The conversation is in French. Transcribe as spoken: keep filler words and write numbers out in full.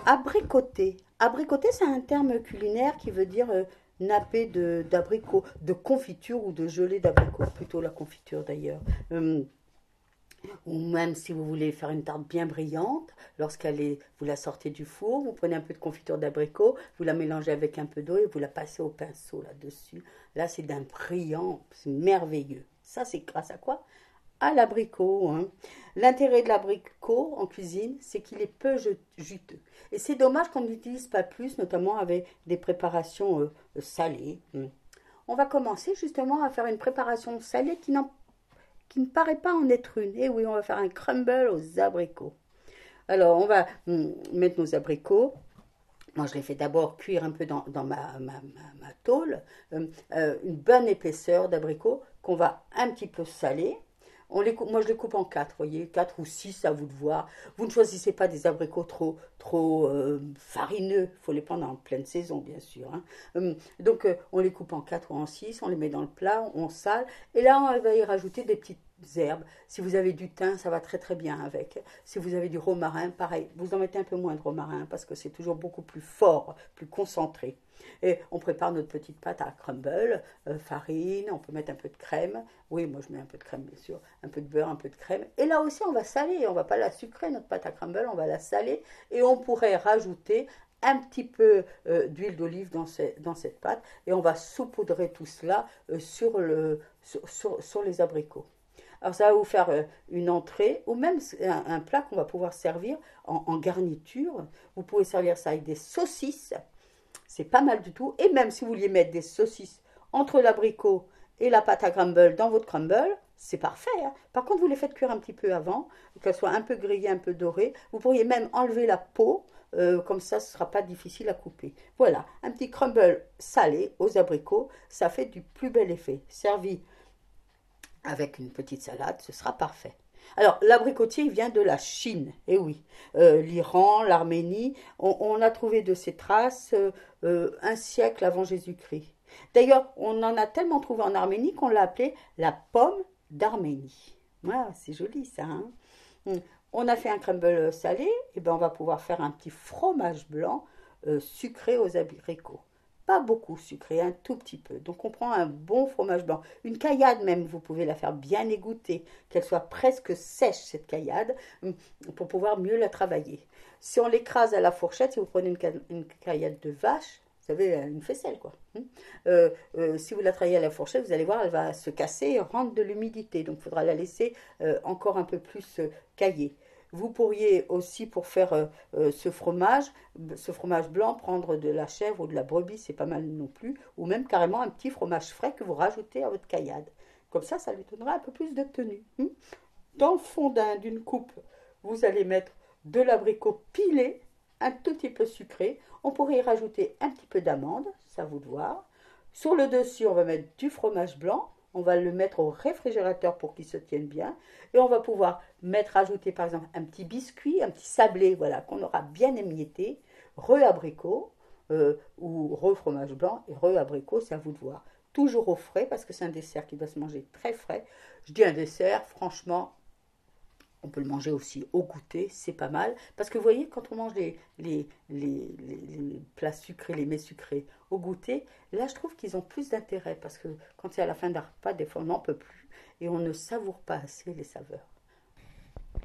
Abricoter. Abricoter, c'est un terme culinaire qui veut dire euh, napper de- d'abricot, de confiture ou de gelée d'abricot, plutôt la confiture d'ailleurs. Hum, ou même si vous voulez faire une tarte bien brillante, lorsqu'elle est, vous la sortez du four, vous prenez un peu de confiture d'abricot, vous la mélangez avec un peu d'eau et vous la passez au pinceau là-dessus. Là, c'est d'un brillant, c'est merveilleux. Ça, c'est grâce à quoi? À l'abricot, hein. L'intérêt de l'abricot en cuisine, c'est qu'il est peu juteux. Et c'est dommage qu'on n'utilise pas plus, notamment avec des préparations euh, salées. Hmm. On va commencer justement à faire une préparation salée qui, n'en- qui ne paraît pas en être une. Et oui, on va faire un crumble aux abricots. Alors, on va hmm, mettre nos abricots. Moi, je les fais d'abord cuire un peu dans, dans ma, ma, ma, ma tôle. Euh, euh, une bonne épaisseur d'abricots qu'on va un petit peu saler. On les coupe, moi, je les coupe en quatre, vous voyez, quatre ou six, à vous de voir. Vous ne choisissez pas des abricots trop, trop euh, farineux. Il faut les prendre en pleine saison, bien sûr, hein. Hum, donc, euh, on les coupe en quatre ou en six, on les met dans le plat, on sale. Et là, on va y rajouter des petites herbes. Si vous avez du thym, ça va très très bien avec. Si vous avez du romarin, pareil. Vous en mettez un peu moins de romarin parce que c'est toujours beaucoup plus fort, plus concentré. Et on prépare notre petite pâte à crumble, euh, farine, on peut mettre un peu de crème. Oui, moi je mets un peu de crème bien sûr, un peu de beurre, un peu de crème. Et là aussi on va saler, on va pas la sucrer notre pâte à crumble, on va la saler et on pourrait rajouter un petit peu euh, d'huile d'olive dans, ce- dans cette pâte et on va saupoudrer tout cela euh, sur, le, sur, sur- sur les abricots. Alors ça va vous faire euh, une entrée ou même un, un plat qu'on va pouvoir servir en, en garniture. Vous pouvez servir ça avec des saucisses, c'est pas mal du tout. Et même si vous vouliez mettre des saucisses entre l'abricot et la pâte à crumble dans votre crumble, c'est parfait, hein. Par contre, vous les faites cuire un petit peu avant, qu'elles soient un peu grillées, un peu dorées. Vous pourriez même enlever la peau, euh, comme ça, ce ne sera pas difficile à couper. Voilà, un petit crumble salé aux abricots, ça fait du plus bel effet. Servi avec une petite salade, ce sera parfait. Alors, l'abricotier, il vient de la Chine, et oui, euh, l'Iran, l'Arménie, on, on a trouvé de ces traces euh, euh, un siècle avant Jésus-Christ. D'ailleurs, on en a tellement trouvé en Arménie qu'on l'a appelé la pomme d'Arménie. Voilà, c'est joli ça, hein. Hum. On a fait un crumble salé, et ben on va pouvoir faire un petit fromage blanc euh, sucré aux abricots. Pas beaucoup sucré, un tout petit peu. Donc on prend un bon fromage blanc. Une caillade même, vous pouvez la faire bien égoutter, qu'elle soit presque sèche cette caillade, hum, pour pouvoir mieux la travailler. Si on l'écrase à la fourchette, si vous prenez une, ca- une caillade de vache, vous savez, une faisselle quoi. Hum, euh, euh, si vous la travaillez à la fourchette, vous allez voir, elle va se casser et rendre de l'humidité. Donc il faudra la laisser euh, encore un peu plus euh, caillée. Vous pourriez aussi, pour faire euh, euh, ce fromage, ce fromage blanc, prendre de la chèvre ou de la brebis, c'est pas mal non plus, ou même carrément un petit fromage frais que vous rajoutez à votre caillade. Comme ça, ça lui donnera un peu plus de tenue. Hum. Dans le fond d'un- d'une coupe, vous allez mettre de l'abricot pilé, un tout petit peu sucré. On pourrait y rajouter un petit peu d'amande, ça vous de voir. Sur le dessus, on va mettre du fromage blanc. On va le mettre au réfrigérateur pour qu'il se tienne bien. Et on va pouvoir mettre, rajouter par exemple un petit biscuit, un petit sablé, voilà, qu'on aura bien émietté, re-abricot, euh, ou re-fromage blanc et re-abricot, c'est à vous de voir. Toujours au frais, parce que c'est un dessert qui doit se manger très frais. Je dis un dessert, franchement, on peut le manger aussi au goûter, c'est pas mal. Parce que vous voyez, quand on mange les, les, les, les- les plats sucrés, les mets sucrés au goûter, là je trouve qu'ils ont plus d'intérêt. Parce que quand c'est à la fin d'un repas, des fois on n'en peut plus. Et on ne savoure pas assez les saveurs.